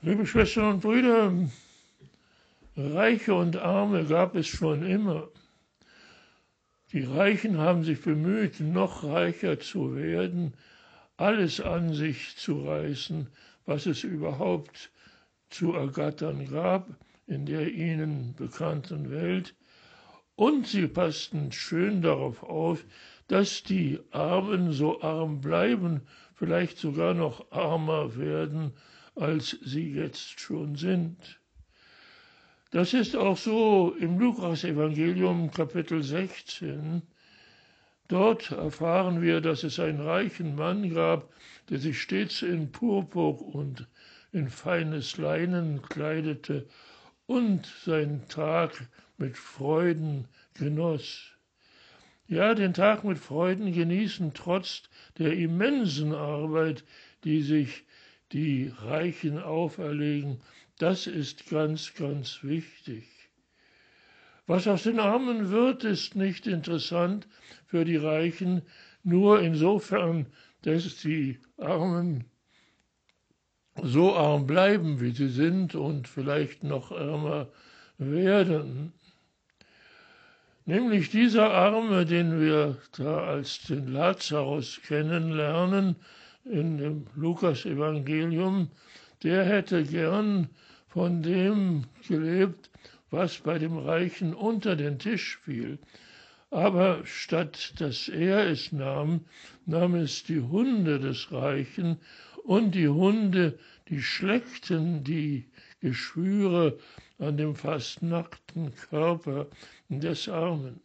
Liebe Schwestern und Brüder, Reiche und Arme gab es schon immer. Die Reichen haben sich bemüht, noch reicher zu werden, alles an sich zu reißen, was es überhaupt zu ergattern gab in der ihnen bekannten Welt. Und sie passten schön darauf auf, dass die Armen so arm bleiben, vielleicht sogar noch armer werden, als sie jetzt schon sind. Das ist auch so im Lukas-Evangelium Kapitel 16. Dort erfahren wir, dass es einen reichen Mann gab, der sich stets in Purpur und in feines Leinen kleidete und seinen Tag mit Freuden genoss. Ja, den Tag mit Freuden genießen trotz der immensen Arbeit, die sich die Reichen auferlegen, das ist ganz, ganz wichtig. Was aus den Armen wird, ist nicht interessant für die Reichen, nur insofern, dass die Armen so arm bleiben, wie sie sind und vielleicht noch ärmer werden. Nämlich dieser Arme, den wir da als den Lazarus kennenlernen in dem Lukas-Evangelium, der hätte gern von dem gelebt, was bei dem Reichen unter den Tisch fiel. Aber statt dass er es nahm, nahm es die Hunde des Reichen, und die Hunde, die schleckten die Geschwüre an dem fast nackten Körper des Armen.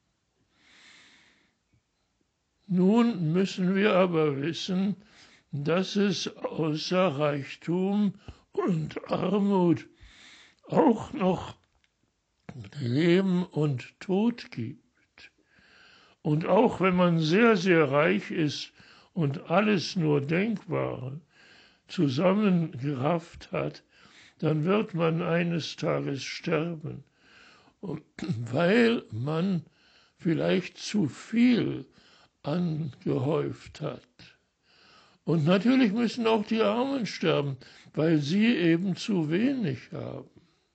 Nun müssen wir aber wissen, dass es außer Reichtum und Armut auch noch Leben und Tod gibt. Und auch wenn man sehr, sehr reich ist und alles nur Denkbare zusammengerafft hat, dann wird man eines Tages sterben, weil man vielleicht zu viel angehäuft hat. Und natürlich müssen auch die Armen sterben, weil sie eben zu wenig haben.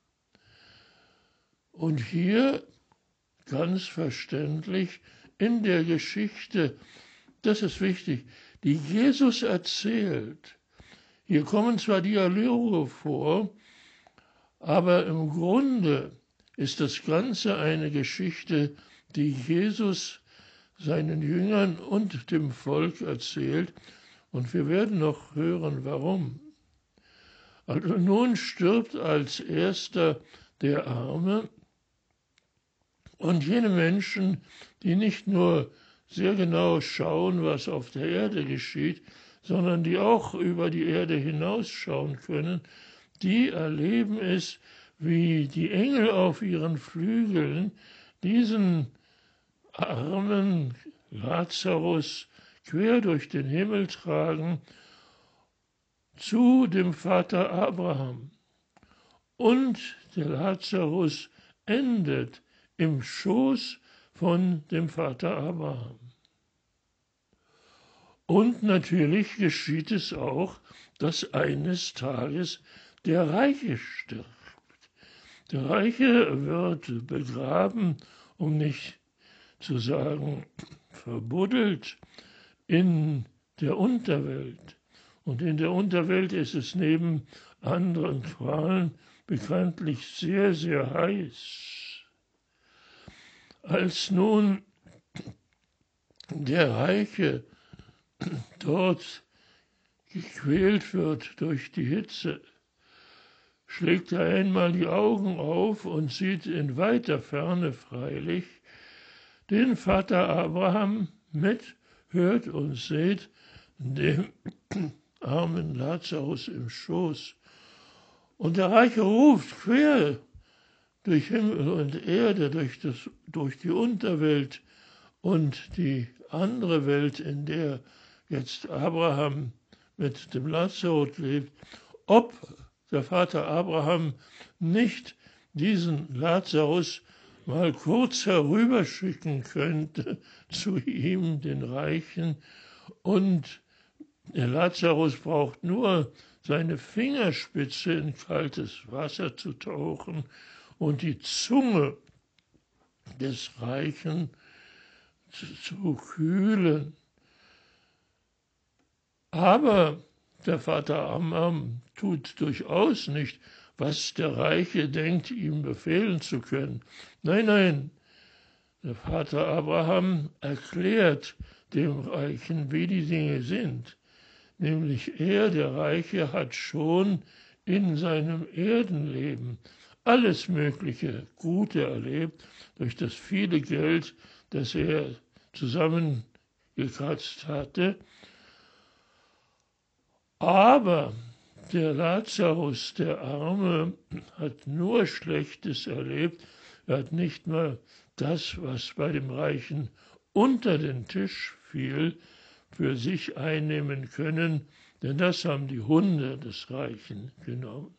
Und hier ganz verständlich in der Geschichte, das ist wichtig, die Jesus erzählt. Hier kommen zwar Dialoge vor, aber im Grunde ist das Ganze eine Geschichte, die Jesus seinen Jüngern und dem Volk erzählt. Und wir werden noch hören, warum. Also nun stirbt als erster der Arme, und jene Menschen, die nicht nur sehr genau schauen, was auf der Erde geschieht, sondern die auch über die Erde hinausschauen können, die erleben es, wie die Engel auf ihren Flügeln diesen armen Lazarus quer durch den Himmel tragen zu dem Vater Abraham. Und der Lazarus endet im Schoß von dem Vater Abraham. Und natürlich geschieht es auch, dass eines Tages der Reiche stirbt. Der Reiche wird begraben, um nicht zu sagen verbuddelt, in der Unterwelt. Und in der Unterwelt ist es neben anderen Qualen bekanntlich sehr, sehr heiß. Als nun der Reiche dort gequält wird durch die Hitze, schlägt er einmal die Augen auf und sieht in weiter Ferne freilich den Vater Abraham mit, hört und seht dem armen Lazarus im Schoß. Und der Reiche ruft quer durch Himmel und Erde, durch die Unterwelt und die andere Welt, in der jetzt Abraham mit dem Lazarus lebt, ob der Vater Abraham nicht diesen Lazarus mal kurz herüberschicken könnte zu ihm, den Reichen. Und der Lazarus braucht nur seine Fingerspitze in kaltes Wasser zu tauchen und die Zunge des Reichen zu kühlen. Aber der Vater Abraham tut durchaus nicht, was der Reiche denkt, ihm befehlen zu können. Nein, nein, der Vater Abraham erklärt dem Reichen, wie die Dinge sind. Nämlich er, der Reiche, hat schon in seinem Erdenleben alles mögliche Gute erlebt durch das viele Geld, das er zusammengekratzt hatte. Aber der Lazarus, der Arme, hat nur Schlechtes erlebt. Er hat nicht mal das, was bei dem Reichen unter den Tisch fiel, für sich einnehmen können, denn das haben die Hunde des Reichen genommen.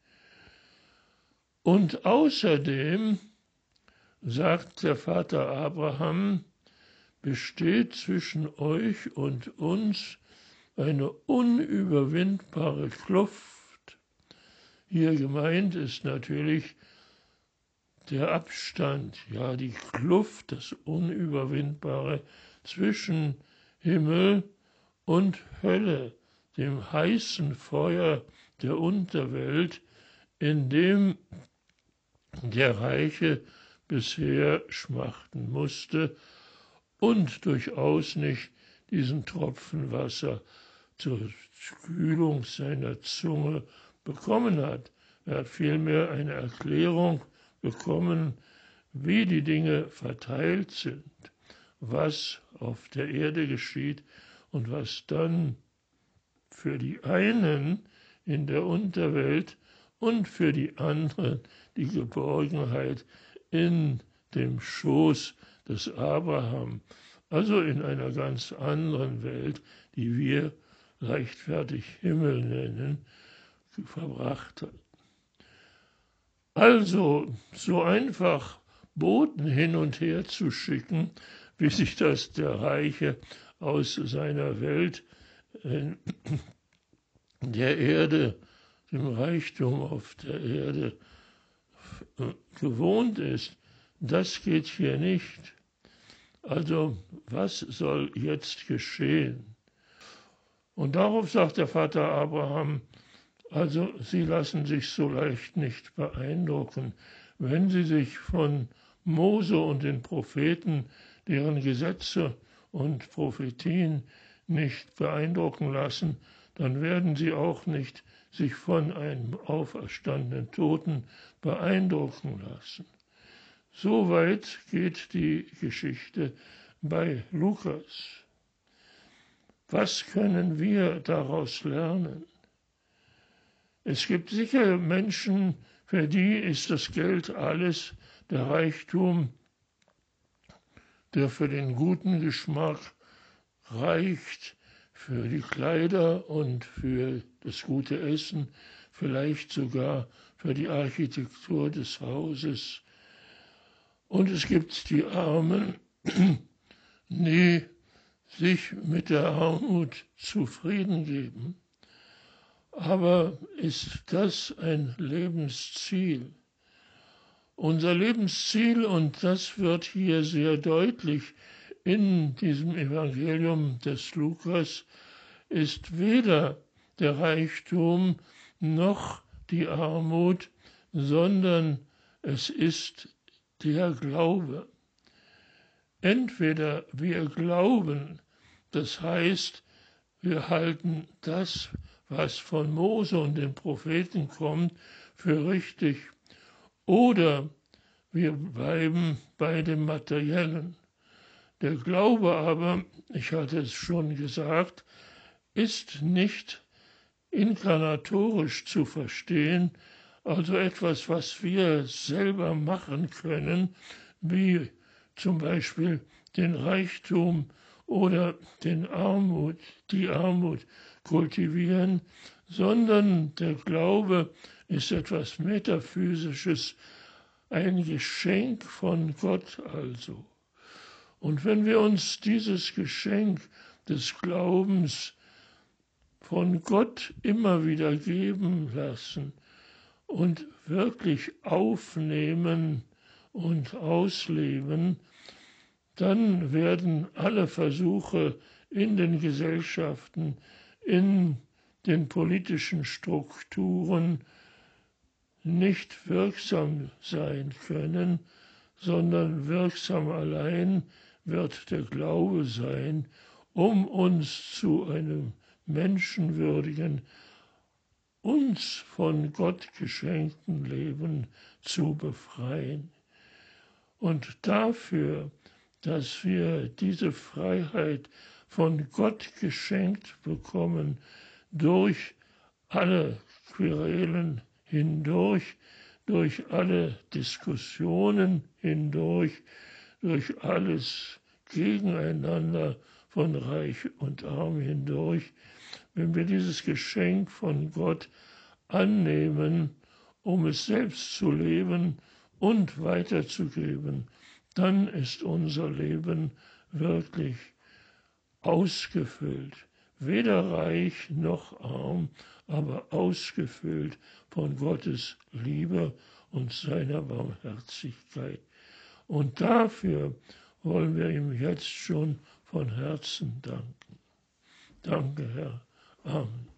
Und außerdem, sagt der Vater Abraham, besteht zwischen euch und uns eine unüberwindbare Kluft. Hier gemeint ist natürlich der Abstand, ja die Kluft, das Unüberwindbare zwischen Himmel und Hölle, dem heißen Feuer der Unterwelt, in dem der Reiche bisher schmachten musste und durchaus nicht diesen Tropfen Wasser zur Kühlung seiner Zunge bekommen hat. Er hat vielmehr eine Erklärung bekommen, wie die Dinge verteilt sind, was auf der Erde geschieht und was dann für die einen in der Unterwelt und für die anderen die Geborgenheit in dem Schoß des Abraham, also in einer ganz anderen Welt, die wir leichtfertig Himmel nennen, verbracht hat. Also so einfach Boten hin und her zu schicken, wie sich das der Reiche aus seiner Welt der Erde, dem Reichtum auf der Erde gewohnt ist, das geht hier nicht. Also was soll jetzt geschehen? Und darauf sagt der Vater Abraham, also sie lassen sich so leicht nicht beeindrucken, wenn sie sich von Mose und den Propheten, deren Gesetze und Prophetien nicht beeindrucken lassen, dann werden sie auch nicht sich von einem auferstandenen Toten beeindrucken lassen. Soweit geht die Geschichte bei Lukas. Was können wir daraus lernen? Es gibt sicher Menschen, für die ist das Geld alles, der Reichtum, der für den guten Geschmack reicht, für die Kleider und für das gute Essen, vielleicht sogar für die Architektur des Hauses. Und es gibt die Armen, die sich mit der Armut zufrieden geben. Aber ist das ein Lebensziel? Unser Lebensziel, und das wird hier sehr deutlich in diesem Evangelium des Lukas, ist weder der Reichtum noch die Armut, sondern es ist der Glaube. Entweder wir glauben, das heißt, wir halten das, was von Mose und den Propheten kommt, für richtig, oder wir bleiben bei dem Materiellen. Der Glaube aber, ich hatte es schon gesagt, ist nicht inkarnatorisch zu verstehen, also etwas, was wir selber machen können, wie zum Beispiel den Reichtum oder die Armut kultivieren, sondern der Glaube ist etwas Metaphysisches, ein Geschenk von Gott also. Und wenn wir uns dieses Geschenk des Glaubens von Gott immer wieder geben lassen und wirklich aufnehmen und ausleben, dann werden alle Versuche in den Gesellschaften, in den politischen Strukturen nicht wirksam sein können, sondern wirksam allein wird der Glaube sein, um uns zu einem menschenwürdigen, uns von Gott geschenkten Leben zu befreien. Und dafür, dass wir diese Freiheit von Gott geschenkt bekommen, durch alle Querelen hindurch, durch alle Diskussionen hindurch, durch alles Gegeneinander von Reich und Arm hindurch, wenn wir dieses Geschenk von Gott annehmen, um es selbst zu leben und weiterzugeben, dann ist unser Leben wirklich ausgefüllt, weder reich noch arm, aber ausgefüllt von Gottes Liebe und seiner Barmherzigkeit. Und dafür wollen wir ihm jetzt schon von Herzen danken. Danke, Herr. Amen.